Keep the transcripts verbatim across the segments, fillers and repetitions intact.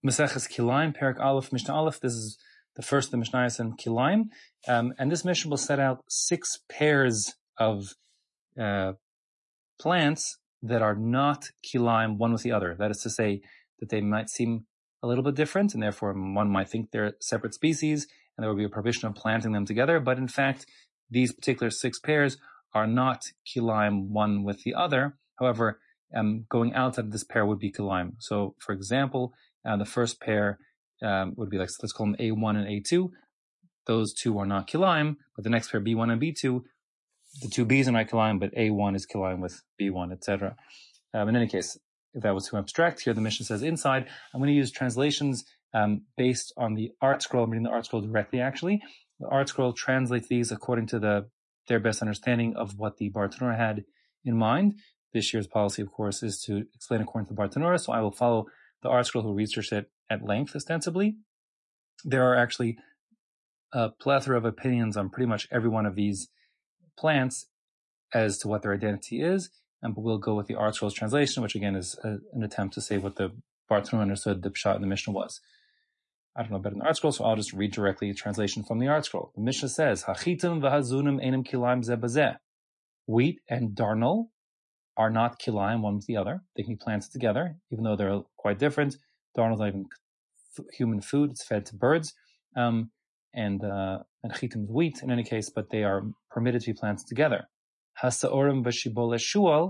Maseches Kilayim, Perek Aleph, Mishnah Aleph. This is the first of the Mishnayos in Kilayim. Um, and this Mishnah will set out six pairs of uh, plants that are not Kilayim one with the other. That is to say that they might seem a little bit different, and therefore one might think they're separate species, and there will be a prohibition of planting them together. But in fact, these particular six pairs are not Kilayim one with the other. However, um, going outside of this pair would be Kilayim. So, for example, uh, the first pair um, would be like, let's call them A one and A two. Those two are not Kilayim, but the next pair, B one and B two, the two B's are not Kilayim, but A one is Kilayim with B one, et cetera. Um, in any case, if that was too abstract, here the Mishnah says inside. I'm going to use translations um, based on the Art Scroll. I'm reading the Art Scroll directly, actually. The Art Scroll translates these according to the their best understanding of what the Bartanura had in mind. This year's policy, of course, is to explain according to the Bartanura, so I will follow the Art Scroll who researched it at length, ostensibly. There are actually a plethora of opinions on pretty much every one of these plants as to what their identity is, and we'll go with the Art Scroll's translation, which again is a, an attempt to say what the Bartanura understood the Pshat in the Mishnah was. I don't know better than the Art Scroll, so I'll just read directly the translation from the Art Scroll. The Mishnah says, Hachitim v'hazunim enim kilayim zeh bazeh. Wheat and darnel are not kilayim one with the other. They can be planted together, even though they're quite different. Darnel is not even f- human food. It's fed to birds. Um, and uh, and chitim is wheat in any case, but they are permitted to be planted together. Hasa'orim v'shibol eshual.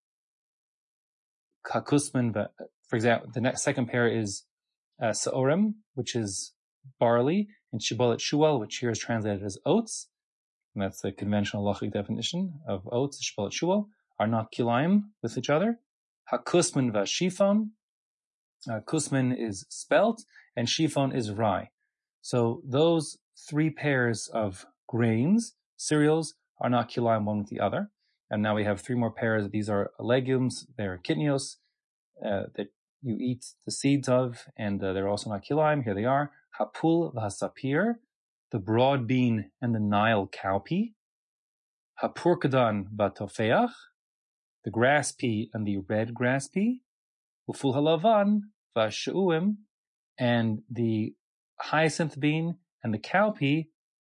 Kakusman, for example, the next second pair is Uh, Sa'orim, which is barley, and Shibolet Shual, which here is translated as oats, and that's the conventional halachic definition of oats, Shibolet Shual, are not kilayim with each other. HaKusman v'Shifon, uh, Kusman is spelt, and Shifon is rye. So those three pairs of grains, cereals, are not kilayim one with the other. And now we have three more pairs. These are legumes, they're kitnios, uh, that you eat the seeds of, and uh, they're also not kilayim. Here they are. Hapul v'hasapir, the broad bean and the Nile cowpea. Hapurkadan v'tofeach, the grass pea and the red grass pea. Uful halavan v'shu'im, and the hyacinth bean and the cowpea.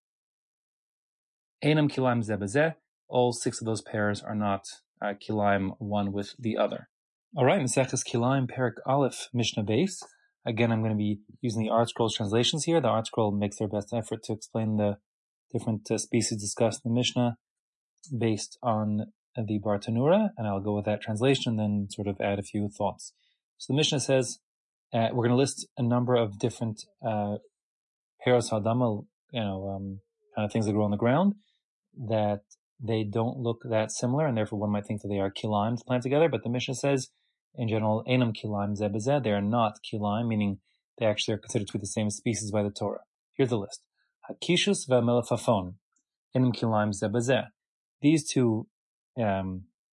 Einam kilayim zeh bazeh. All six of those pairs are not uh, kilayim one with the other. All right, Maseches Kilayim, Perek Aleph, Mishnah Beis. Again, I'm going to be using the Art Scroll's translations here. The Art Scroll makes their best effort to explain the different uh, species discussed in the Mishnah based on the Bartanura, and I'll go with that translation and then sort of add a few thoughts. So the Mishnah says, uh, we're going to list a number of different uh, Peros Hadamal, you know, um, kind of things that grow on the ground, that they don't look that similar, and therefore one might think that they are kilayim to plant together, but the Mishnah says, in general, enam kilayim zeh bazeh, they are not kilayim, meaning they actually are considered to be the same species by the Torah. Here's the list. Hakishus v'melafafon, enam kilayim zeh bazeh. These two um,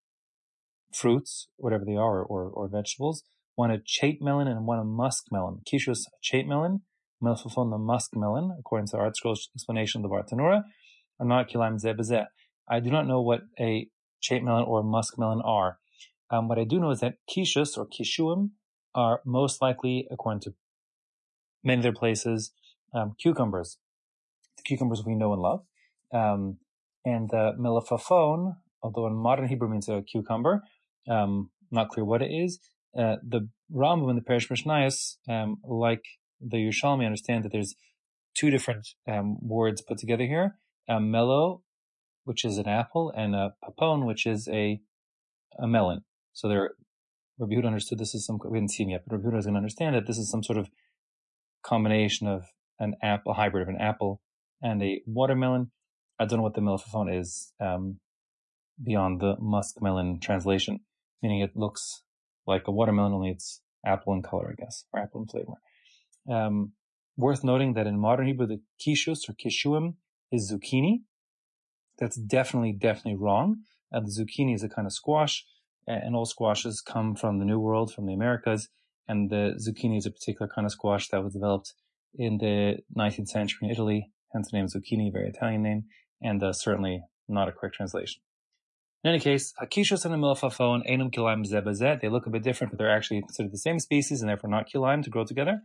fruits, whatever they are, or, or vegetables, one a chate melon and one a musk melon. Kishus, a chate melon, melafafon, the musk melon, according to the Art Scroll's explanation of the Bartanura, are not kilayim zeh bazeh. I do not know what a chate melon or musk melon are. Um, what I do know is that kishus or kishuim are most likely, according to many other places, um, cucumbers. The cucumbers we know and love. Um, and the melafafon, although in modern Hebrew means a cucumber, um, not clear what it is. Uh, the Rambam and the Perush Mishnayos, um, like the Yerushalmi, understand that there's two different um, words put together here. Um, melo, which is an apple, and a papon, which is a a melon. So there, Rabbi Yehuda understood this is some, we haven't seen yet, but Rabbi Yehuda is going to understand that this is some sort of combination of an apple, a hybrid of an apple and a watermelon. I don't know what the melafafon is um, beyond the muskmelon translation, meaning it looks like a watermelon, only it's apple in color, I guess, or apple in flavor. Um, worth noting that in modern Hebrew, the kishus or kishuim is zucchini. That's definitely, definitely wrong. Uh, the zucchini is a kind of squash, and all squashes come from the New World, from the Americas, and the zucchini is a particular kind of squash that was developed in the nineteenth century in Italy, hence the name zucchini, very Italian name, and uh, certainly not a correct translation. In any case, hakishus and the melafafon, enam kilayim zeh bazeh, they look a bit different, but they're actually considered the same species, and therefore not kilayim to grow together.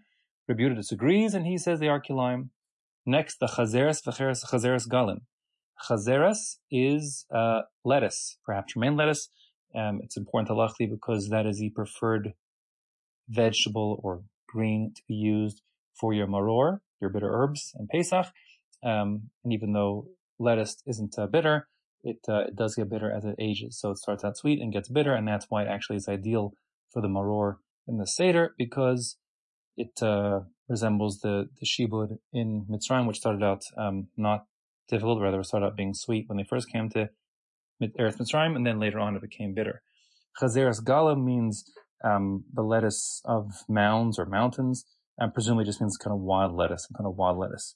Rabbi Yehuda disagrees, and he says they are kilaim. Next, the chazeres v'cheres chazeres galim. Chazeres is uh, lettuce, perhaps romaine lettuce. Um, it's important halachically because that is the preferred vegetable or green to be used for your maror, your bitter herbs, and Pesach. Um, and even though lettuce isn't uh, bitter, it uh, it does get bitter as it ages. So it starts out sweet and gets bitter, and that's why it actually is ideal for the maror in the Seder, because it uh, resembles the, the shibud in Mitzrayim, which started out um, not difficult, rather it started out being sweet when they first came to Eretz Mitzrayim, and then later on it became bitter. Chazeres galim means um, the lettuce of mounds or mountains, and presumably just means kind of wild lettuce, some kind of wild lettuce.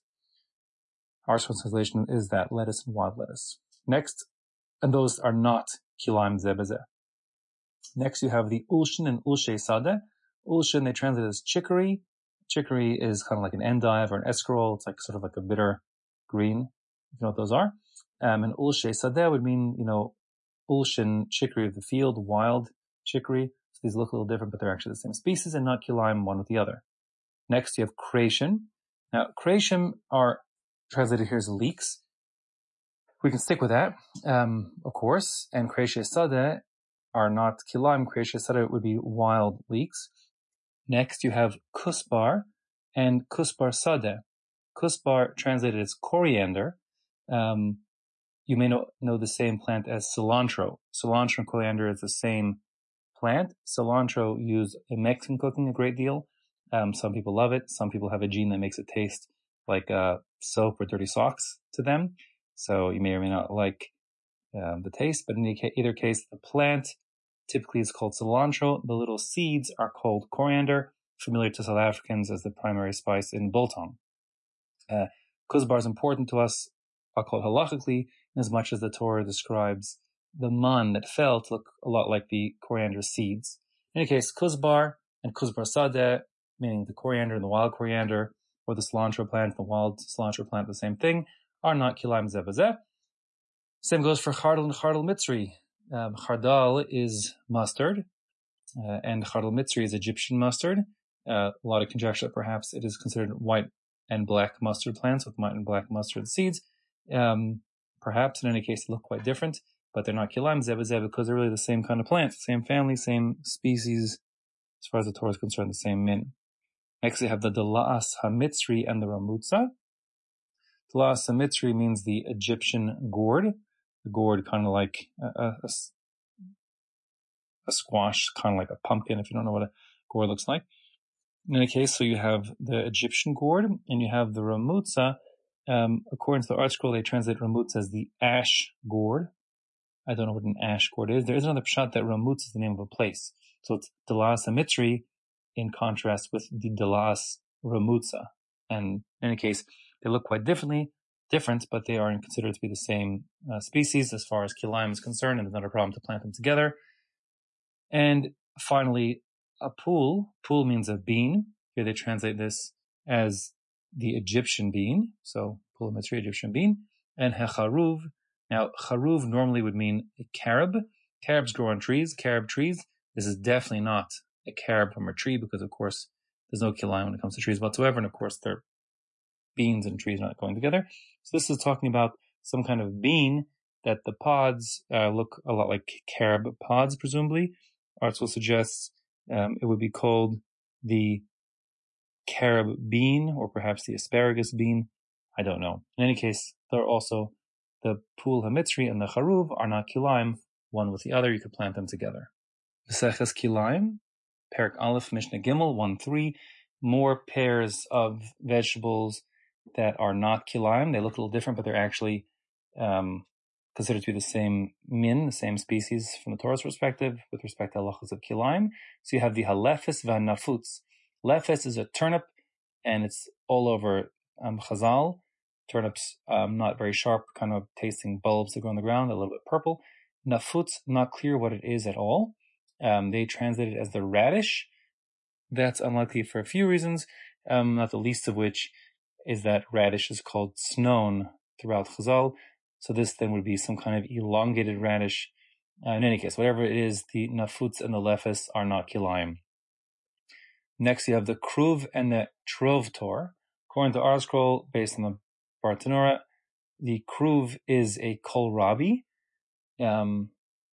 Our translation is that lettuce and wild lettuce. Next, and those are not kilaim zebazeh. Next, you have the ulshin and ulshe sadeh. Ulshin, they translate as chicory. Chicory is kind of like an endive or an escarole. It's like sort of like a bitter green. You know what those are. Um, and ulshe sadeh would mean, you know, ulshin, chicory of the field, wild chicory. So these look a little different, but they're actually the same species and not kilaim one with the other. Next, you have kreishim. Now, kreishim are translated here as leeks. We can stick with that, um, of course. And kreishe sadeh are not kilaim. Kreishe sadeh would be wild leeks. Next, you have kusbar and kusbar sadeh. Kusbar, translated as coriander. Um, you may know, know the same plant as cilantro. Cilantro and coriander is the same plant. Cilantro used in Mexican cooking a great deal. Um, some people love it. Some people have a gene that makes it taste like uh, soap or dirty socks to them. So you may or may not like um, the taste. But in either case, the plant typically is called cilantro. The little seeds are called coriander, familiar to South Africans as the primary spice in biltong. Uh, Kuzbar is important to us, I'll call it halachically, in as much as the Torah describes the man that fell to look a lot like the coriander seeds. In any case, kuzbar and kuzbar sadeh, meaning the coriander and the wild coriander, or the cilantro plant and the wild cilantro plant, the same thing, are not kilaim zebazeh. Same goes for chardal and chardal mitzri. Um, chardal is mustard, uh, and chardal mitzri is Egyptian mustard. Uh, a lot of conjecture that perhaps it is considered white and black mustard plants with white and black mustard seeds. Um, perhaps in any case they look quite different, but they're not kilaim zebazeh because they're really the same kind of plant, same family, same species, as far as the Torah is concerned, the same min. Next we have the Dala'as HaMitzri and the Ramutza. Dala'as HaMitzri means the Egyptian gourd. The gourd kind of like a, a, a squash, kind of like a pumpkin, if you don't know what a gourd looks like. In any case, so you have the Egyptian gourd and you have the Ramutza. Um, according to the art scroll, they translate Ramutza as the ash gourd. I don't know what an ash gourd is. There is another pshat that Ramutza is the name of a place. So it's Dala'as HaMitzri in contrast with the Dala'as Ramutza. And in any case, they look quite differently, different, but they are considered to be the same uh, species as far as kilaim is concerned, and there's not a problem to plant them together. And finally, a pul. Pul means a bean. Here they translate this as the Egyptian bean. So pul mitzri, Egyptian bean. And hecharuv. Now, charuv normally would mean a carob. Carobs grow on trees, carob trees. This is definitely not a carob from a tree because, of course, there's no kilaim when it comes to trees whatsoever. And, of course, they're beans and trees not going together. So this is talking about some kind of bean that the pods uh, look a lot like carob pods, presumably. Artsel suggests um, it would be called the carob bean or perhaps the asparagus bean. I don't know. In any case, there are also the pul hamitzri and the charuv are not kilaim, one with the other. You could plant them together. Maseches kilaim, Perek Aleph, Mishnah Gimel, one three. More pairs of vegetables that are not kilaim. They look a little different, but they're actually um, considered to be the same min, the same species from the Torah's perspective with respect to halachos of kilaim. So you have the halefes v'nafutz. Lefes is a turnip, and it's all over um, Chazal. Turnips, um, not very sharp, kind of tasting bulbs that grow on the ground, a little bit purple. Nafutz, not clear what it is at all. Um, they translate it as the radish. That's unlikely for a few reasons, um, not the least of which is that radish is called snown throughout Chazal. So this then would be some kind of elongated radish. Uh, in any case, whatever it is, the nafutz and the lefes are not kilaim. Next, you have the Kruv and the Trovtor. According to our scroll, based on the Bartanura, the Kruv is a kohlrabi. Um,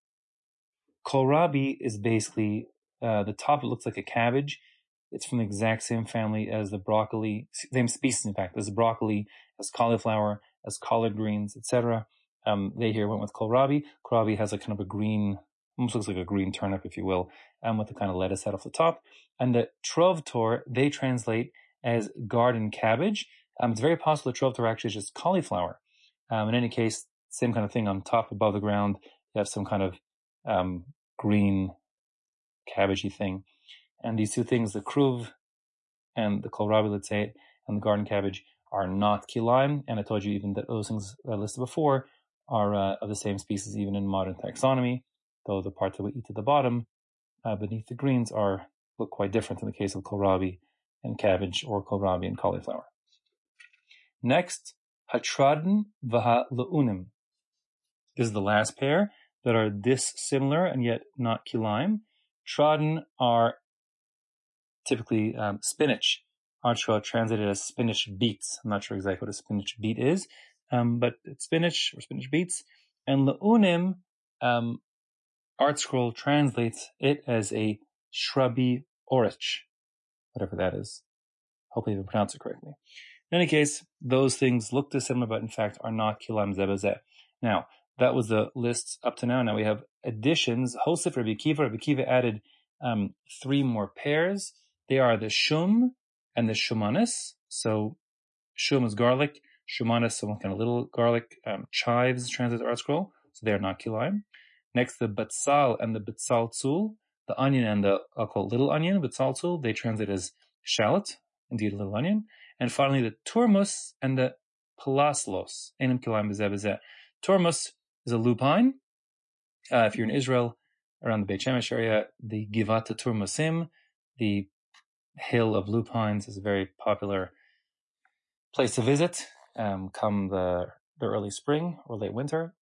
kohlrabi is basically, uh, the top, it looks like a cabbage. It's from the exact same family as the broccoli, same species, in fact, as broccoli, as cauliflower, as collard greens, et cetera. Um, they here went with kohlrabi. Kohlrabi has a kind of a green, almost looks like a green turnip, if you will, um, with the kind of lettuce head off the top. And the Trovtor, they translate as garden cabbage. Um, it's very possible the Trovtor actually is just cauliflower. Um, in any case, same kind of thing on top above the ground. You have some kind of um, green cabbagey thing. And these two things, the Kruv and the kohlrabi, let's say, and the garden cabbage, are not kilaim. And I told you even that those things I listed before are uh, of the same species even in modern taxonomy, though the part that we eat at the bottom uh, beneath the greens are look quite different in the case of kohlrabi and cabbage, or kohlrabi and cauliflower. Next, hatraden v'ha-leunim. This is the last pair that are dissimilar and yet not kilaim. Traden are typically um, spinach. Archua translated as spinach beets. I'm not sure exactly what a spinach beet is, um, but it's spinach or spinach beets. And leunim, um, ArtScroll translates it as a shrubby orich, whatever that is. Hopefully I pronounce it correctly. In any case, those things look dissimilar, but in fact are not kilam zebazeh. Now, that was the list up to now. Now we have additions. Hosef Rabbi Akiva. Rabbi Akiva added um, three more pairs. They are the shum and the shumanis. So shum is garlic. Shumanis, some kind of little garlic. Um, chives, translated ArtScroll. So they are not kilaim. Next, the batzal and the batzal tzul. The onion and the, I'll call it little onion, batzal tzul. They translate as shallot, indeed a little onion. And finally, the turmus and the palaslos. Enim kilaim b'zeh b'zeh. Turmus is a lupine. Uh, if you're in Israel, around the Beit Shemesh area, the Givat Turmusim, the hill of lupines, is a very popular place to visit um, come the, the early spring or late winter.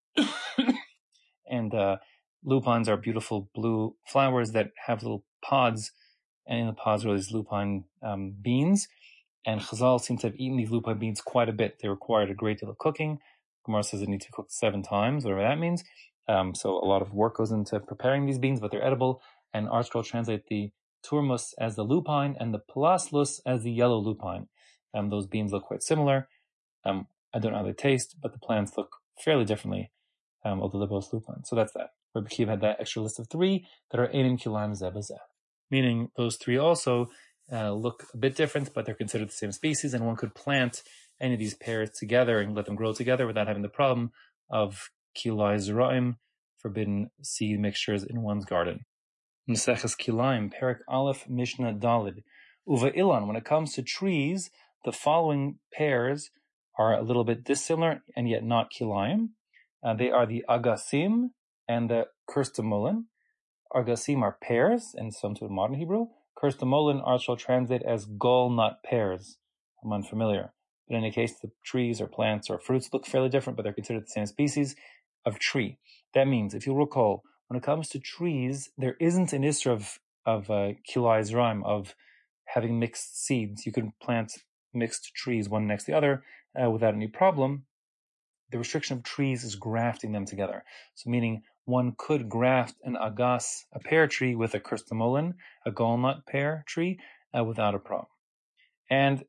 And uh, lupines are beautiful blue flowers that have little pods, and in the pods are these lupine um, beans. And Chazal seem to have eaten these lupine beans quite a bit. They required a great deal of cooking. Gemara says they need to be cooked seven times, whatever that means. Um, so a lot of work goes into preparing these beans, but they're edible. And ArtScroll translate the turmus as the lupine and the palaslus as the yellow lupine. Um, those beans look quite similar. Um, I don't know how they taste, but the plants look fairly differently, um, although they're both lupine. So that's that. Rabbi Akiva had that extra list of three that are enim kilaim zeh b'zeh, meaning those three also uh, look a bit different, but they're considered the same species, and one could plant any of these pairs together and let them grow together without having the problem of kilai zeraim, forbidden seed mixtures in one's garden. Maseches Kilaim, Perek Aleph, Mishnah Dalid. Uva Ilan, when it comes to trees, the following pairs are a little bit dissimilar and yet not Kilaim. Uh, they are the Agasim and the Kirstamolen. Agasim are pears, and some to modern Hebrew. Kirstamolen are shall translate as gall nut pears. I'm unfamiliar. But in any case, the trees or plants or fruits look fairly different, but they're considered the same species of tree. That means, if you recall, when it comes to trees, there isn't an issue of, of uh, kilai zeraim, of having mixed seeds. You can plant mixed trees one next to the other uh, without any problem. The restriction of trees is grafting them together. So meaning one could graft an agas, a pear tree, with a kirstamolen, a gallnut pear tree, uh, without a problem. And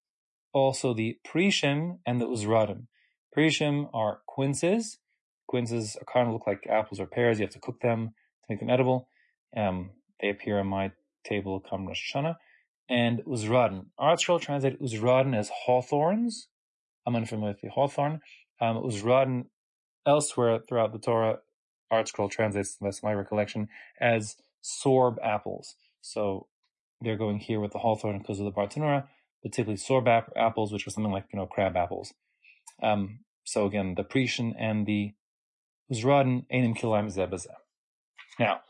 also the prishim and the uzradim. Prishim are quinces. Quinces kind of look like apples or pears. You have to cook them to make them edible. Um, they appear on my table come Rosh Hashanah. And uzradim. ArtScroll translate uzradim as hawthorns. I'm unfamiliar with the hawthorn. Um, uzradim elsewhere throughout the Torah, ArtScroll translates, that's my recollection, as sorb apples. So they're going here with the hawthorn because of the Bartanura, particularly sorb ap- apples, which are something like, you know, crab apples. Um, so again, the Prishan and the Uzradim Einim Kilaim Zeh B'zeh. Now,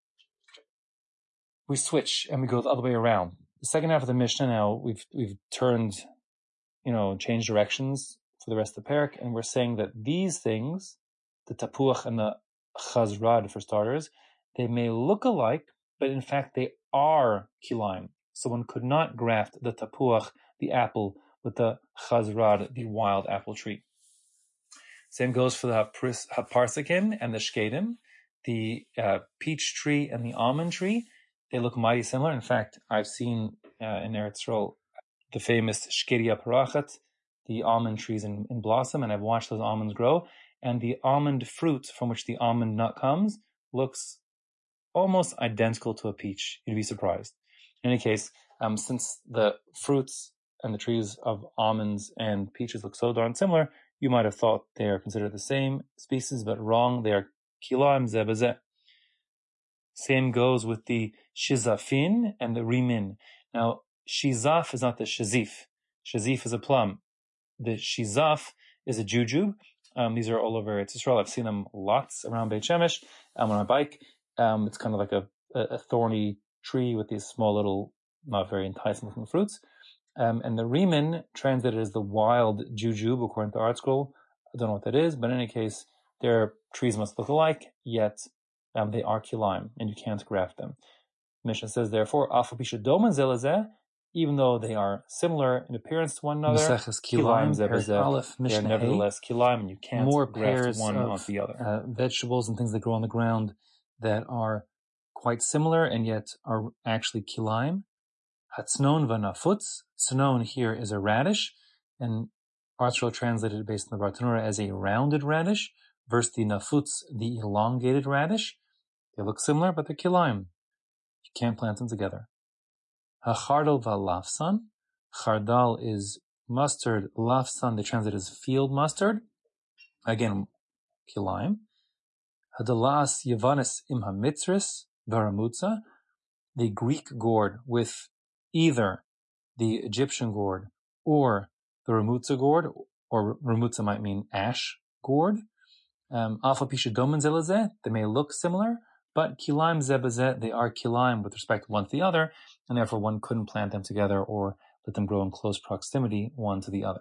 we switch and we go the other way around. The second half of the Mishnah now, we've we've turned, you know, changed directions for the rest of the parak, and we're saying that these things, the tapuach and the chazrad for starters, they may look alike, but in fact they are kilaim. So one could not graft the tapuach, the apple, with the chazrad, the wild apple tree. Same goes for the haparsakim and the shkedim, the uh, peach tree and the almond tree. They look mighty similar. In fact, I've seen uh, in Eretz Yisrael the famous shkedia parachat, the almond trees in, in blossom, and I've watched those almonds grow. And the almond fruit from which the almond nut comes looks almost identical to a peach. You'd be surprised. In any case, um, since the fruits and the trees of almonds and peaches look so darn similar, you might have thought they are considered the same species, but wrong. They are kilaim zeh b'zeh. Same goes with the shizafin and the rimin. Now, shizaf is not the shazif. Shazif is a plum. The shizaf is a jujube. Um, these are all over Eretz Yisrael. I've seen them lots around Beit Shemesh. I'm on a bike. Um, it's kind of like a, a thorny tree with these small little, not very enticing looking fruits. Um, and the rimin, translated as the wild jujube, according to ArtScroll. I don't know what that is, but in any case, their trees must look alike, yet um, they are kilaim, and you can't graft them. Mishnah says, therefore, even though they are similar in appearance to one another, kilaim zebazeh, they are nevertheless kilaim, and you can't more graft one onto the other. Uh, vegetables and things that grow on the ground that are quite similar and yet are actually kilaim. Hatznon v'nafutz. Tznon here is a radish, and ArtScroll translated it based on the Bartanura as a rounded radish, versus the nafutz, the elongated radish. They look similar, but they're kilaim. You can't plant them together. Hachardal v'lafsan. Chardal is mustard. Lafsan, they translate as field mustard. Again, kilaim. Hadalas yavanis im hamitzris varamutza. The Greek gourd with either the Egyptian gourd or the Ramutza gourd, or Ramutza might mean ash gourd. Um, Alpha Pisha Domen Zelazeh, they may look similar, but Kilaim Zebazeh, they are Kilaim with respect one to the other, and therefore one couldn't plant them together or let them grow in close proximity one to the other.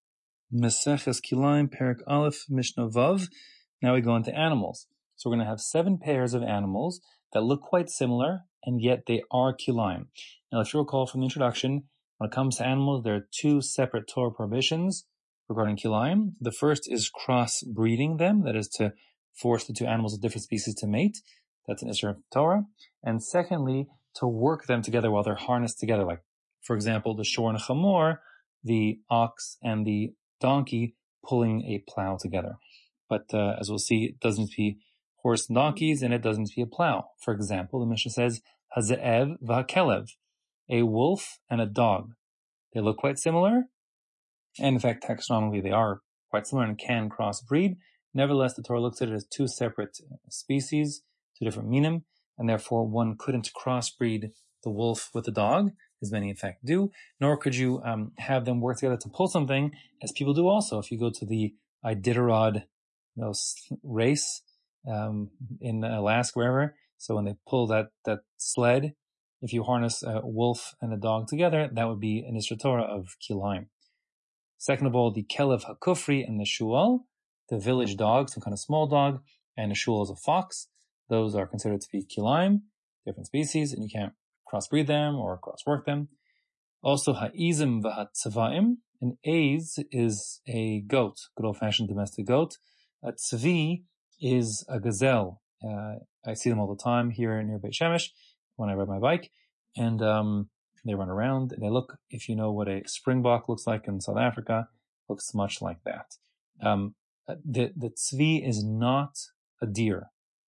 Meseches Kilaim, Perek Aleph, Mishnah Vav. Now we go into animals. So we're going to have seven pairs of animals that look quite similar, and yet they are kilaim. Now, if you recall from the introduction, when it comes to animals, there are two separate Torah prohibitions regarding kilaim. The first is cross-breeding them, that is to force the two animals of different species to mate. That's an issue of Torah. And secondly, to work them together while they're harnessed together. Like, for example, the shor and chamor, the ox and the donkey pulling a plow together. But uh, as we'll see, it doesn't be horse and donkeys, and it doesn't be a plow. For example, the Mishnah says, Haze'ev v'hakelev, a wolf and a dog. They look quite similar, and in fact, taxonomically, they are quite similar and can crossbreed. Nevertheless, the Torah looks at it as two separate species, two different minim, and therefore one couldn't crossbreed the wolf with the dog, as many in fact do, nor could you um, have them work together to pull something, as people do also. If you go to the Iditarod you know, race, Um, in Alaska, wherever. So when they pull that, that sled, if you harness a wolf and a dog together, that would be an Isra Torah of kilaim. Second of all, the kelev hakufri and the shual, the village dog, some kind of small dog, and the shual is a fox. Those are considered to be kilaim, different species, and you can't crossbreed them or crosswork them. Also, ha'izim v'ha'tzavaim. An aiz is a goat, good old-fashioned domestic goat. A tzvi is a gazelle. Uh, I see them all the time here near Beit Shemesh when I ride my bike, and um, they run around. And they look, if you know what a springbok looks like in South Africa, looks much like that. Um, the the tzvi is not a deer.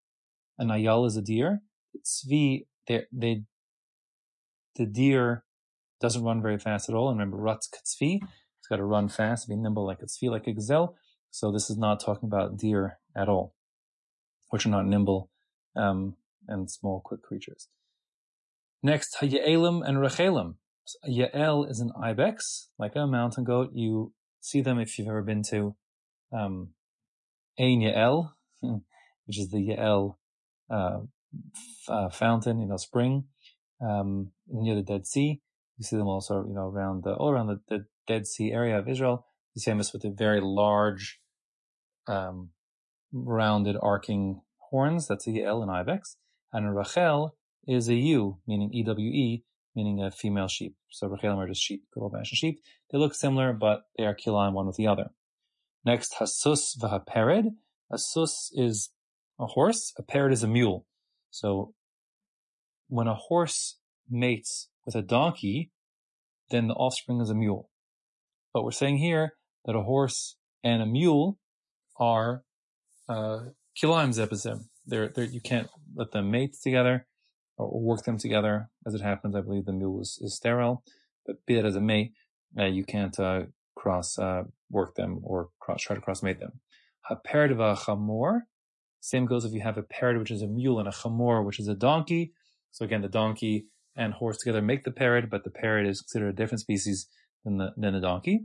An ayal is a deer. The tzvi, they they the deer doesn't run very fast at all. And remember, ratz katzvi, it's got to run fast, be nimble like a tzvi, like a gazelle. So this is not talking about deer at all, which are not nimble um, and small, quick creatures. Next, Yaelim and Rechelim. So, Yael is an ibex, like a mountain goat. You see them if you've ever been to um, Ein Yael, which is the Yael uh, f- uh, fountain, you know, spring um, near the Dead Sea. You see them also, you know, around the, all around the, the Dead Sea area of Israel. He's famous with a very large, um, rounded, arcing horns. That's a Yael, an ibex. And a Rachel is a ewe, meaning E W E, meaning a female sheep. So rechelim are just sheep, good old-fashioned sheep. They look similar, but they are kilaim one with the other. Next, hasus v'hapered. A sus is a horse, a pered is a mule. So when a horse mates with a donkey, then the offspring is a mule. But we're saying here that a horse and a mule are uh, kilaim zebazim. They're, they're, you can't let them mate together or work them together. As it happens, I believe the mule is, is sterile, but be it as it may, uh, you can't uh, cross uh, work them or cross, try to cross mate them. Hapered v'chamor. Same goes if you have a pered, which is a mule, and a chamor, which is a donkey. So again, the donkey and horse together make the pered, but the pered is considered a different species than the than the donkey.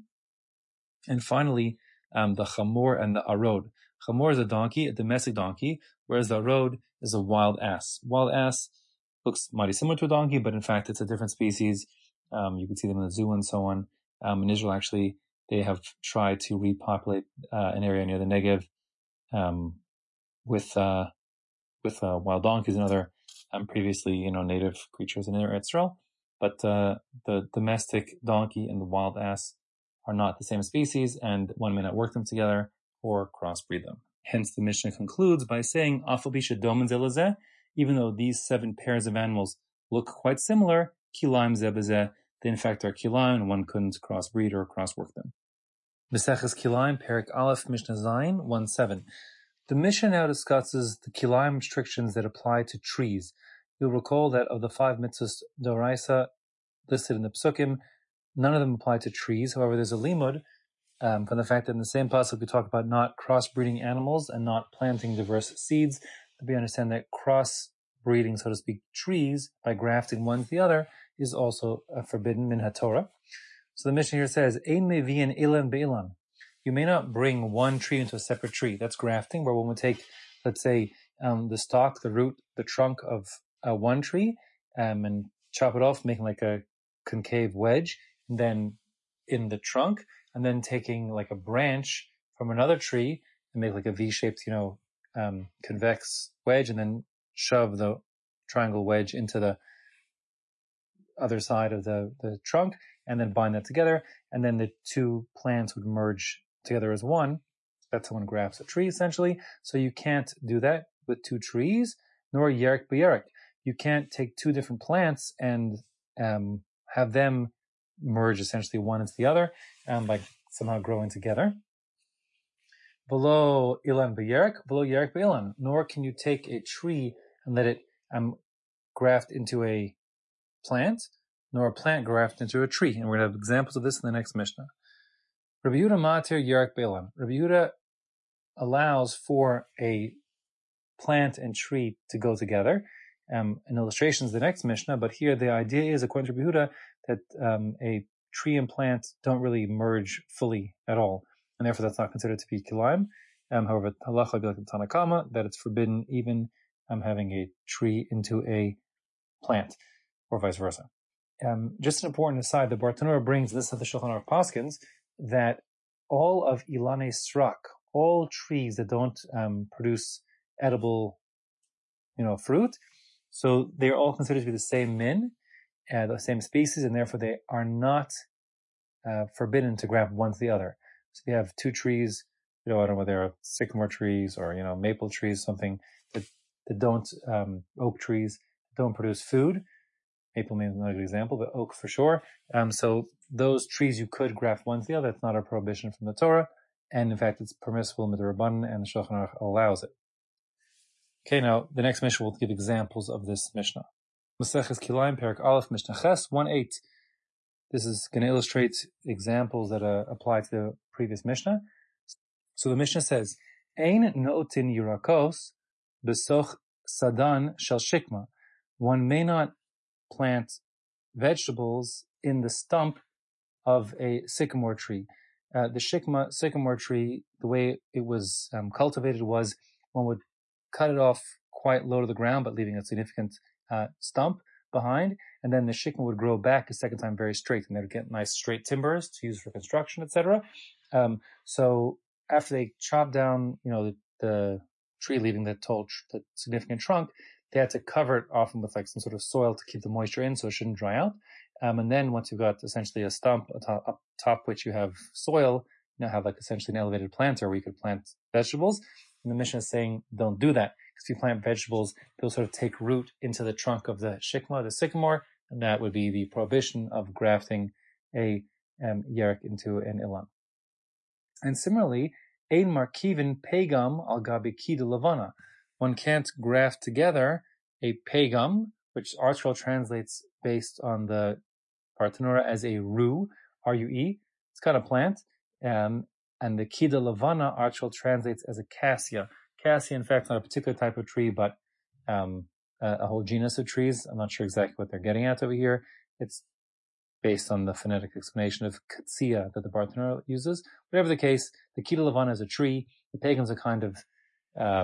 And finally, um, the chamor and the arod. Chamor is a donkey, a domestic donkey, whereas the arod is a wild ass. Wild ass looks mighty similar to a donkey, but in fact, it's a different species. Um, you can see them in the zoo and so on. Um, in Israel, actually, they have tried to repopulate uh, an area near the Negev um, with uh, with uh, wild donkeys and other um, previously, you know, native creatures in Israel. But uh, the domestic donkey and the wild ass are not the same species, and one may not work them together or crossbreed them. Hence, the Mishnah concludes by saying, "Afal bisha domen zelazeh," even though these seven pairs of animals look quite similar, kilaim zebazeh, they in fact are kilaim, and one couldn't crossbreed or crosswork them. Meseches Kilaim, Perek Aleph, Mishnah Zayin, one seven. The Mishnah now discusses the kilaim restrictions that apply to trees. You'll recall that of the five mitzvahs d'oraisa listed in the Psukim, none of them apply to trees. However, there's a limud um, from the fact that in the same pasuk we talk about not crossbreeding animals and not planting diverse seeds. We understand that crossbreeding, so to speak, trees by grafting one to the other is also uh, forbidden min haTorah. So the Mishnah here says, "Ein mevi'in ilan be'ilan." You may not bring one tree into a separate tree. That's grafting, where one would take, let's say, um, the stalk, the root, the trunk of uh, one tree, um, and chop it off, making like a concave wedge, and then in the trunk, and then taking like a branch from another tree and make like a V-shaped, you know, um, convex wedge, and then shove the triangle wedge into the other side of the, the trunk, and then bind that together, and then the two plants would merge together as one. That's how one grafts a tree, essentially. So you can't do that with two trees, nor yerek b'yerek. You can't take two different plants and um, have them merge essentially one into the other um, by somehow growing together. Below ilan b'yerek, below yerek b'ilan. Nor can you take a tree and let it um, graft into a plant, nor a plant graft into a tree. And we're going to have examples of this in the next Mishnah. Rabbi Yehuda matir yerek b'ilan. Rabbi Yehuda allows for a plant and tree to go together. Um, in illustrations, the next Mishnah, but here the idea is, according to Rabbi Yehuda, that um, a tree and plant don't really merge fully at all, and therefore that's not considered to be kilaim. Um, however, halacha would be like the Tanna Kama, that it's forbidden even um, having a tree into a plant, or vice versa. Um, just an important aside, the Bartanura brings this of the Shulchan Aruch Paskins, that all of Ilane Srak, all trees that don't um, produce edible, you know, fruit, so they are all considered to be the same min, uh, the same species, and therefore they are not uh, forbidden to graft one to the other. So if you have two trees, you know, I don't know whether they're sycamore trees or, you know, maple trees, something that, that don't, um, oak trees, don't produce food. Maple may be not a good example, but oak for sure. Um, so those trees you could graft one to the other. It's not a prohibition from the Torah, and in fact it's permissible with the Rabbanan, and the Shulchan Aruch allows it. Okay, now the next Mishnah will give examples of this Mishnah. Maseches Kilaim, Perek Aleph, Mishnah Ches, one eight. This is going to illustrate examples that uh, apply to the previous Mishnah. So the Mishnah says, Ein no'otin yirakos besoch sadan shel shikma. One may not plant vegetables in the stump of a sycamore tree. Uh, the shikma, sycamore tree, the way it was um, cultivated was one would cut it off quite low to the ground, but leaving a significant uh, stump behind, and then the shikma would grow back a second time very straight, and they would get nice straight timbers to use for construction, et cetera. Um, so after they chop down, you know, the, the tree, leaving the tall, the significant trunk, they had to cover it often with like some sort of soil to keep the moisture in so it shouldn't dry out. Um, and then once you've got essentially a stump atop, up top which you have soil, you now have like essentially an elevated planter where you could plant vegetables. And the Mishnah is saying don't do that, because if you plant vegetables, they'll sort of take root into the trunk of the shikma, the sycamore, and that would be the prohibition of grafting a um, yerek into an ilan. And similarly, ein markivin pegam al gabi kida levana. One can't graft together a pegam, which ArtScroll translates based on the Bartanura as a rue, R U E. It's kind of plant. Um, and the kida levana, ArtScroll translates as a cassia. Cassia, in fact, not a particular type of tree, but um, a, a whole genus of trees. I'm not sure exactly what they're getting at over here. It's based on the phonetic explanation of katsia that the Bartanura uses. Whatever the case, the kida levana is a tree. The pagan's a kind of uh,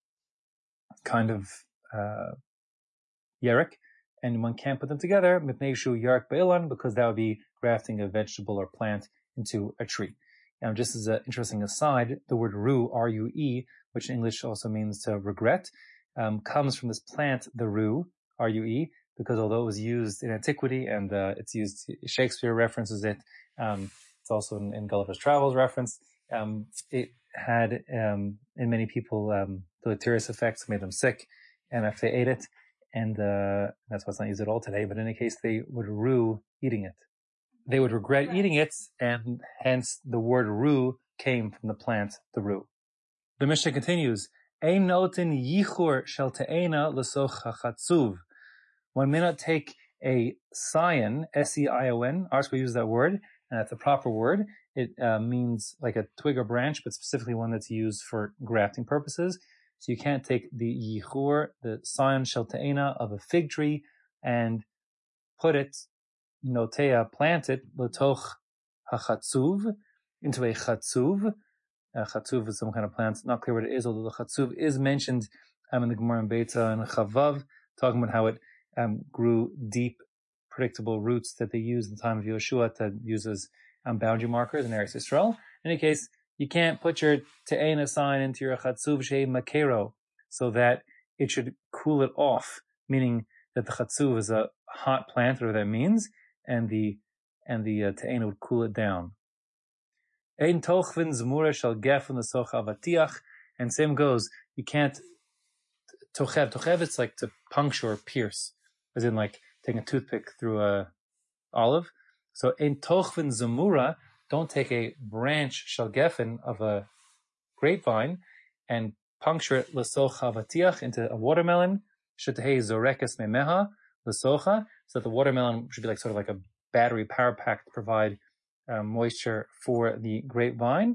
kind of uh, yerek, and one can't put them together, mipneishu yerek be'ilan, because that would be grafting a vegetable or plant into a tree. Now, just as an interesting aside, the word rue, R U E, which in English also means to regret, um, comes from this plant, the rue, R U E, because although it was used in antiquity and uh, it's used, Shakespeare references it, um, it's also in, in Gulliver's Travels referenced, um, it had, um, in many people, um, deleterious effects, made them sick, and if they ate it, and uh, that's why it's not used at all today, but in any case, they would rue eating it. They would regret eating it, and hence the word rue came from the plant, the rue. The Mishnah continues, Ein notin yichur shel te'ena l'soch hachatzuv. One may not take a scion, S E I O N, ours we use that word, and that's a proper word. It uh, means like a twig or branch, but specifically one that's used for grafting purposes. So you can't take the yichur, the scion shel te'ena of a fig tree, and put it, notea, plant it, l'toch hachatzuv, into a chatzuv. Uh, chatzuv is some kind of plant. Not clear what it is, although the chatzuv is mentioned um, in the Gemara in Beitza and Chavav, talking about how it um, grew deep, predictable roots that they used in the time of Yoshua to use as um, boundary markers in Eretz Yisrael. In any case, you can't put your te'ena sign into your chatzuv shei makero, so that it should cool it off, meaning that the chatzuv is a hot plant, whatever that means, and the and the uh, te'ena would cool it down. Ein tochvin zmura shel gefen l'soch avatiach, and same goes. You can't tochev. Tochev, it's like to puncture or pierce, as in like taking a toothpick through a olive. So ein tochvin zmura, don't take a branch shel gefen of a grapevine and puncture it l'soch avatiach into a watermelon. Shetehei zorekes memeha l'socha, so that the watermelon should be like sort of like a battery power pack to provide Uh, moisture for the grapevine,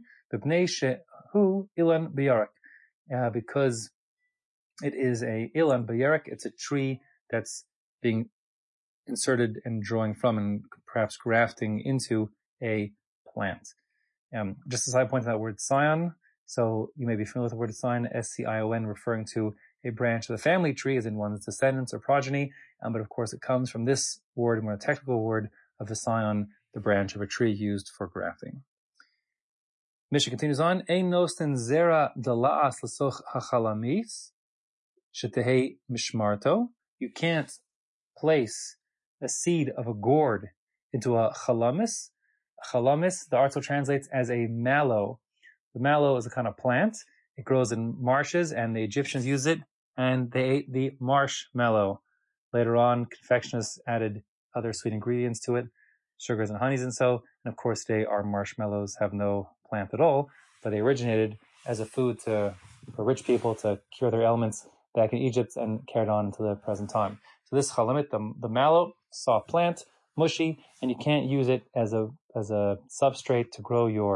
ilan b'yarek, uh, because it is a ilan b'yarek. It's a tree that's being inserted and drawing from and perhaps grafting into a plant. Um, just as I pointed out the word scion, so you may be familiar with the word scion, S C I O N, referring to a branch of the family tree, as in one's descendants or progeny, um, but of course it comes from this word, a more technical word of the scion, the branch of a tree used for grafting. Mishnah continues on, Ein nosten zera dala'as l'soch hachalamis shetehei mishmarto. You can't place a seed of a gourd into a chalamis. Chalamis, the article translates as a mallow. The mallow is a kind of plant. It grows in marshes, and the Egyptians used it, and they ate the marshmallow. Later on, confectionists added other sweet ingredients to it, sugars and honeys and so, and of course today our marshmallows have no plant at all, but they originated as a food to, for rich people to cure their ailments back in Egypt and carried on to the present time. So this chalamit, the, the mallow, soft plant, mushy, and you can't use it as a as a substrate to grow your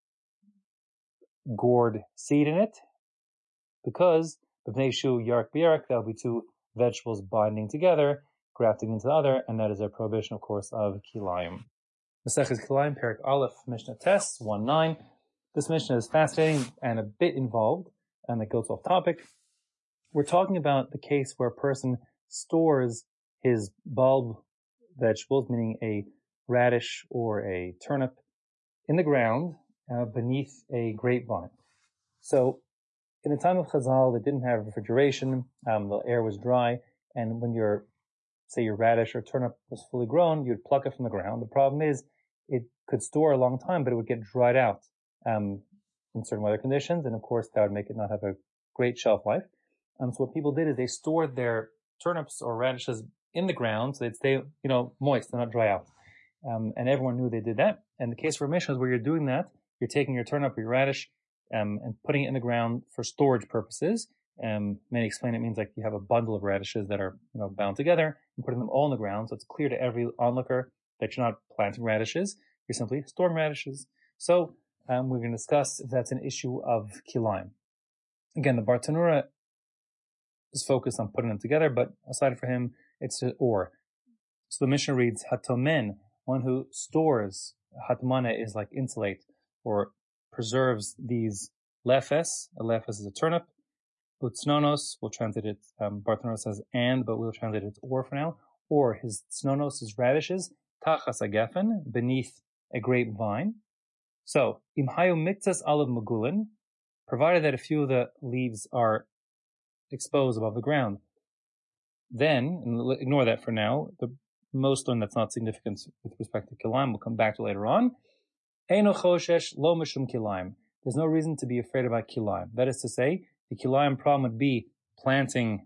gourd seed in it, because the b'neishu yarek b'yarek, that will be two vegetables binding together, grafting into the other, and that is a prohibition, of course, of kilayim. Maseches Kilayim, Perek Aleph, Mishnah Tes, one nine. This Mishnah is fascinating and a bit involved, and it goes off topic. We're talking about the case where a person stores his bulb vegetables, meaning a radish or a turnip, in the ground uh, beneath a grapevine. So in the time of Chazal, they didn't have refrigeration, um, the air was dry, and when your, say your radish or turnip was fully grown, you'd pluck it from the ground. The problem is, it could store a long time, but it would get dried out um, in certain weather conditions, and of course that would make it not have a great shelf life. Um, so what people did is they stored their turnips or radishes in the ground so they'd stay, you know, moist and not dry out. Um, and everyone knew they did that. And the case for Mishnah is where you're doing that, you're taking your turnip or your radish um, and putting it in the ground for storage purposes. Um, many explain it means like you have a bundle of radishes that are, you know, bound together and putting them all in the ground, so it's clear to every onlooker that you're not planting radishes, you're simply storing radishes. So um, we're going to discuss if that's an issue of kilaim. Again, the Bartanura is focused on putting them together, but aside from him, it's an or. So the Mishnah reads, Hatomen, one who stores, Hatmana is like insulate, or preserves these lefes. A lefes is a turnip. Utsnonos, we'll translate it, um, Bartanura says and, but we'll translate it or for now. Or his tsnonos is radishes, tachas agefen, beneath a grapevine. So, imhayu miktas alav magulin, provided that a few of the leaves are exposed above the ground. Then, and ignore that for now, the most one that's not significant with respect to kilaim, we'll come back to later on. Eino choshesh lo mishum kilaim. There's no reason to be afraid about kilaim. That is to say, the kilaim problem would be planting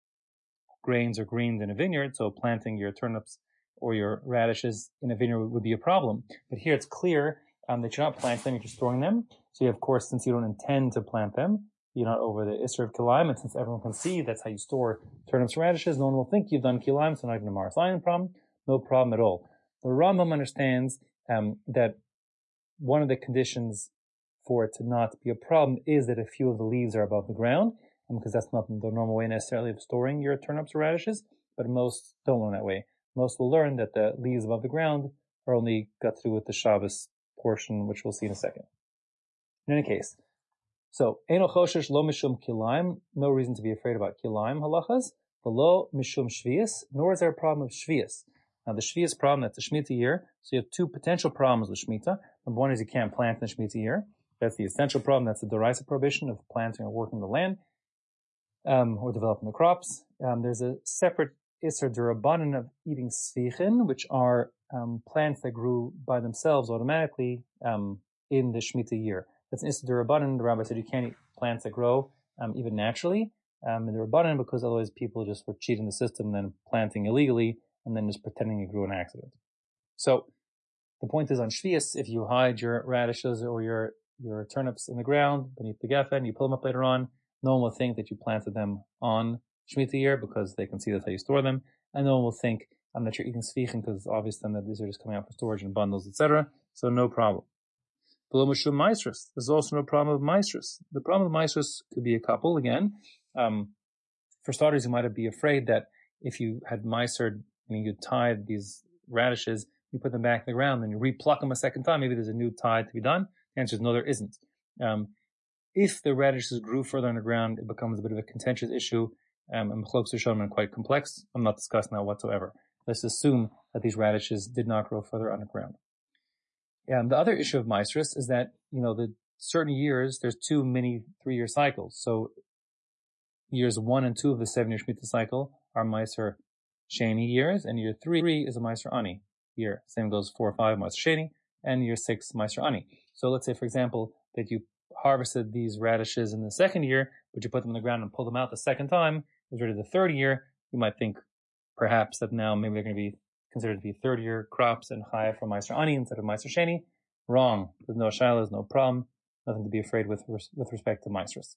grains or greens in a vineyard, so planting your turnips or your radishes in a vineyard would be a problem. But here it's clear um, that you're not planting them, you're just storing them. So you, of course, since you don't intend to plant them, you're not over the Isser of kilaim, and since everyone can see that's how you store turnips and radishes, no one will think you've done kilaim, so not even a Maris Ayin problem, no problem at all. The Rambam understands um, that one of the conditions for it to not be a problem is that a few of the leaves are above the ground, um, because that's not the normal way necessarily of storing your turnips or radishes, but most don't learn that way. Most will learn that the leaves above the ground are only got to do with the Shabbos portion, which we'll see in a second. In any case, so, Eino choshesh lo mishum kilaim, no reason to be afraid about kilaim halachas, v'lo mishum shvius, nor is there a problem of shvius. Now, the shvius problem, that's the Shemitah year, so you have two potential problems with Shemitah. Number one is you can't plant in the Shemitah year. That's the essential problem, that's the Doraisa prohibition of planting or working the land, um, or developing the crops. Um, there's a separate Isser Durabanan of eating Sfichin, which are um, plants that grew by themselves automatically um, in the Shemitah year. That's an Isser Durabanan. The rabbi said you can't eat plants that grow um, even naturally um, in the Rabbanan, because otherwise people just were cheating the system and then planting illegally and then just pretending it grew an accident. So the point is on Shvius, if you hide your radishes or your your turnips in the ground beneath the geffen, you pull them up later on, no one will think that you planted them on Shemitah year because they can see that's how you store them, and no one will think um, that you're eating sfichin because it's obvious then that these are just coming out for storage in bundles, et cetera. So no problem. Below Mishum Maestris, there's also no problem with Maestris. The problem with Maestris could be a couple again. Um, for starters, you might be afraid that if you had Maestered, meaning you tied these radishes, you put them back in the ground, and you repluck them a second time, maybe there's a new tie to be done. The answer is no, there isn't. Um, if the radishes grew further underground, it becomes a bit of a contentious issue, um, and Chlokes are quite complex. I'm not discussing that whatsoever. Let's assume that these radishes did not grow further underground. And the other issue of Maestris is that, you know, the certain years, there's two mini three-year cycles. So years one and two of the seven-year Shemitah cycle are Meiser Sheni years, and year three is a Meiser Ani year. Same goes four or five, Meiser Sheni, and year six, Meiser Ani. So let's say, for example, that you harvested these radishes in the second year, but you put them in the ground and pulled them out the second time, it was ready the third year. You might think perhaps that now maybe they're going to be considered to be third year crops and chayav from Meiser Ani instead of Meiser Sheni. Wrong. There's no shaila, there's no problem, nothing to be afraid with with respect to Meisters.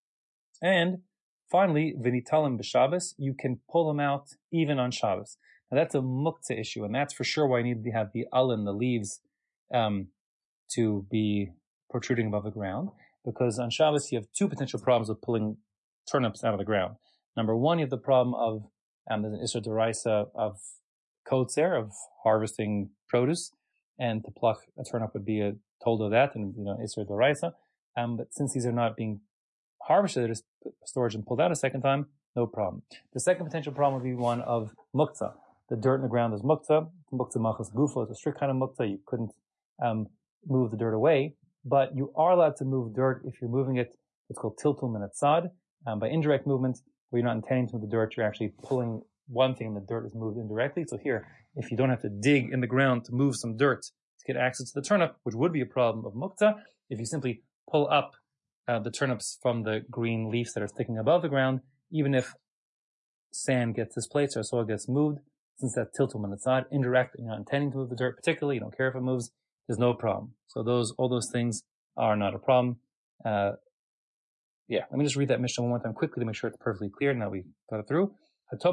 And finally, Vinitalim b'Shabbos, you can pull them out even on Shabbos. Now that's a muktzah issue, and that's for sure why you need to have the alin, the leaves, um, to be protruding above the ground, because on Shabbos you have two potential problems with pulling turnips out of the ground. Number one, you have the problem of, um, there's an Isser D'Oraisa of kotzer, of harvesting produce, and to pluck a turnip would be a told of that, and, you know, Isser D'Oraisa. Um, but since these are not being harvested, they're just storage and pulled out a second time, no problem. The second potential problem would be one of muktzah. The dirt in the ground is muktzah. Muktzah machas gufo is a strict kind of muktzah. You couldn't um, move the dirt away, but you are allowed to move dirt if you're moving it It's called tiltul min hatzad. Um, by indirect movement, where you're not intending to move the dirt, you're actually pulling one thing and the dirt is moved indirectly. So here, if you don't have to dig in the ground to move some dirt to get access to the turnip, which would be a problem of mukta, if you simply pull up uh, the turnips from the green leaves that are sticking above the ground, even if sand gets displaced or soil gets moved, since that's tiltul min hatzad, indirect, and you're not intending to move the dirt particularly, you don't care if it moves, there's no problem. So those, all those things are not a problem. Uh, yeah, let me just read that Mishnah one more time quickly to make sure it's perfectly clear. Now we got it through. If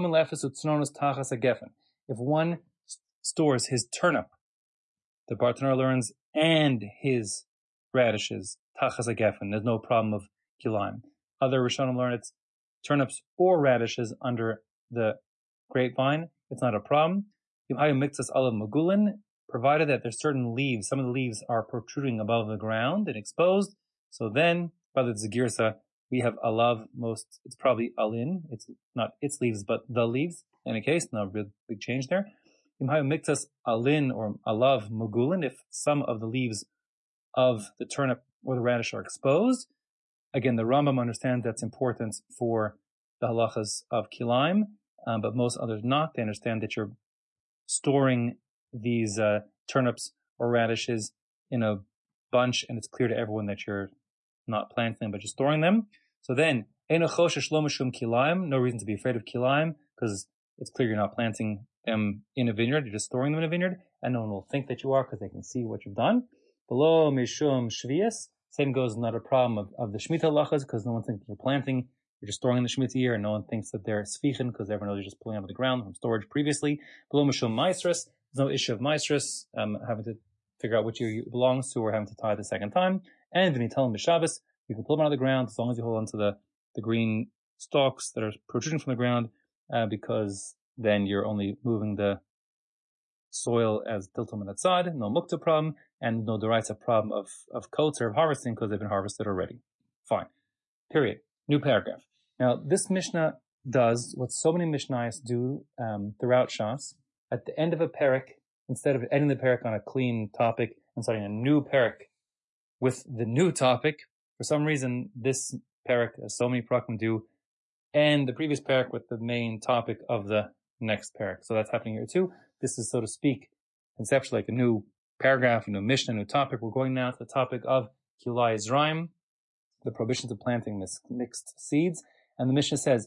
one stores his turnip, the Bartanura learns, and his radishes, tachas hagefen, there's no problem of kilaim. Other Rishonim learn it's turnips or radishes under the grapevine, it's not a problem. Provided that there's certain leaves, some of the leaves are protruding above the ground and exposed, so then, whether it's a girsa, we have alav, most, it's probably alin, it's not its leaves, but the leaves, in any case, no big, big change there. Imhayu alin or alav mugulin, if some of the leaves of the turnip or the radish are exposed. Again, the Rambam understands that's important for the halachas of kilaim, um, but most others not. They understand that you're storing these uh, turnips or radishes in a bunch, and it's clear to everyone that you're not planting them, but just storing them. So then, no reason to be afraid of kilaim, because it's clear you're not planting them in a vineyard, you're just storing them in a vineyard, and no one will think that you are, because they can see what you've done. Below mishum shvius, same goes, not a problem of, of the Shemitah halachas, because no one thinks you're planting, you're just storing in the Shemitah year, and no one thinks that they're sfichin, because everyone knows you're just pulling out of the ground from storage previously. Below mishum maestris, there's no issue of maestris, um, having to figure out which year it belongs to, or having to tie the second time. And when you tell them b'Shabbos, you can pull them out of the ground as long as you hold onto the, the green stalks that are protruding from the ground, uh, because then you're only moving the soil as tiltul min hatzad, no mukta problem, and no deraisa problem of, of coats or of harvesting, because they've been harvested already. Fine. Period. New paragraph. Now, this Mishnah does what so many Mishnayos do um, throughout Shas. At the end of a parak, instead of ending the parak on a clean topic and starting a new parak with the new topic, for some reason, this parak, as so many parakim do, and the previous parak with the main topic of the next parak. So that's happening here too. This is, so to speak, conceptually like a new paragraph, a new Mishnah, a new topic. We're going now to the topic of Kilai Yizraim, the prohibitions of planting mixed seeds. And the Mishnah says,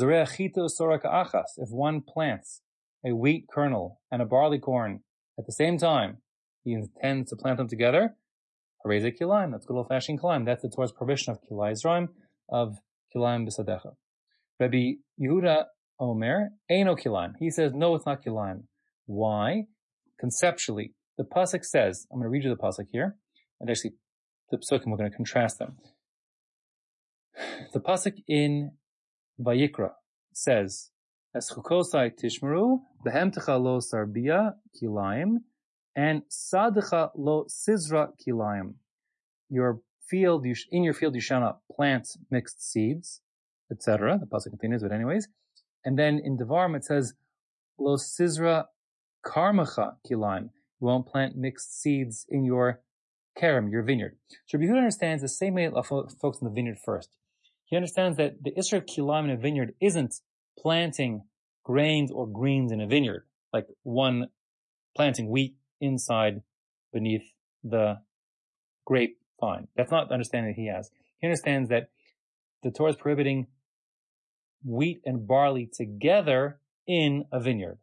if one plants a wheat kernel and a barley corn at the same time, he intends to plant them together, Harei ze kilaim, that's good old-fashioned kilaim. That's the Torah's prohibition of Kilai Yizraim, of kilaim b'sadecha. Rabbi Yehuda Omer, Eino kilaim. He says, no, it's not kilaim. Why? Conceptually, the pasuk says, I'm going to read you the pasuk here, and actually the psukim, we're going to contrast them. The pasuk in Vayikra says, Es chukosai tishmeru, behemtecha lo sarbia kilaim, and sadcha lo sizra kilaim. Your field, you sh- in your field you shall not plant mixed seeds, et cetera. The pasuk continues, but anyways. And then in Devarim it says, lo sizra karmacha kilaim. You won't plant mixed seeds in your kerem, your vineyard. So Rabbi Yehuda understands the same way of folks in the vineyard first. He understands that the Isra kilaim in a vineyard isn't planting grains or greens in a vineyard, like one planting wheat inside beneath the grapevine. That's not the understanding that he has. He understands that the Torah is prohibiting wheat and barley together in a vineyard.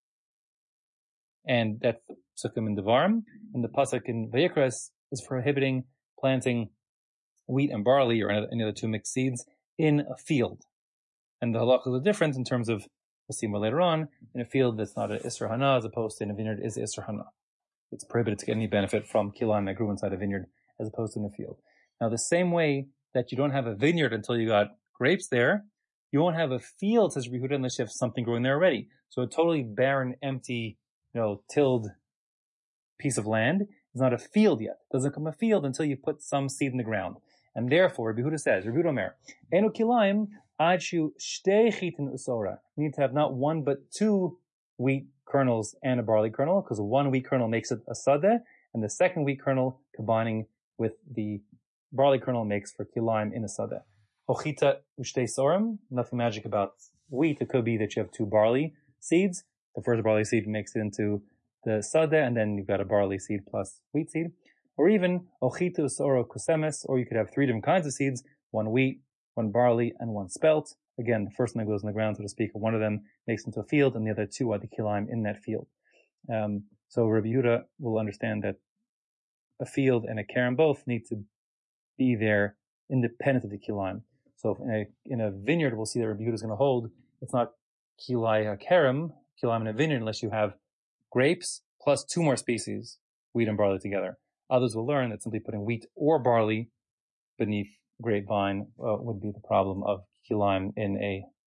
And that's the Psukim in Devarim. And the Pasuk in Vayikra is prohibiting planting wheat and barley or any other two mixed seeds in a field. And the halachas are different in terms of, we'll see more later on, in a field that's not an Isra Hana as opposed to in a vineyard is Isra Hana. It's prohibited to get any benefit from kilaim that grew inside a vineyard as opposed to in a field. Now, the same way that you don't have a vineyard until you got grapes there, you won't have a field, says Yehuda, unless you have something growing there already. So a totally barren, empty, you know, tilled piece of land is not a field yet. It doesn't become a field until you put some seed in the ground. And therefore, Rabbi Yehuda says, Rabbi Yehuda Omer, Enu kilaim adshu shtei chitin usora. You need to have not one but two wheat kernels and a barley kernel, because one wheat kernel makes it a sadeh, and the second wheat kernel combining with the barley kernel makes for kilaim in a sadeh. Ochita ushtei sorim, nothing magic about wheat. It could be that you have two barley seeds. The first barley seed makes it into the sadeh, and then you've got a barley seed plus wheat seed. Or even ochita usoro kusemes, or you could have three different kinds of seeds, one wheat, one barley, and one spelt. Again, the first one that goes in the ground, so to speak, one of them makes into a field, and the other two are the kilaim in that field. Um, so Rabbi Yehuda will understand that a field and a kerem both need to be there independent of the kilaim. So in a, in a vineyard, we'll see that Rabbi Yehuda is going to hold, it's not kilai kerem, kilaim in a vineyard, unless you have grapes plus two more species, wheat and barley together. Others will learn that simply putting wheat or barley beneath grapevine uh, would be the problem of kilaim in a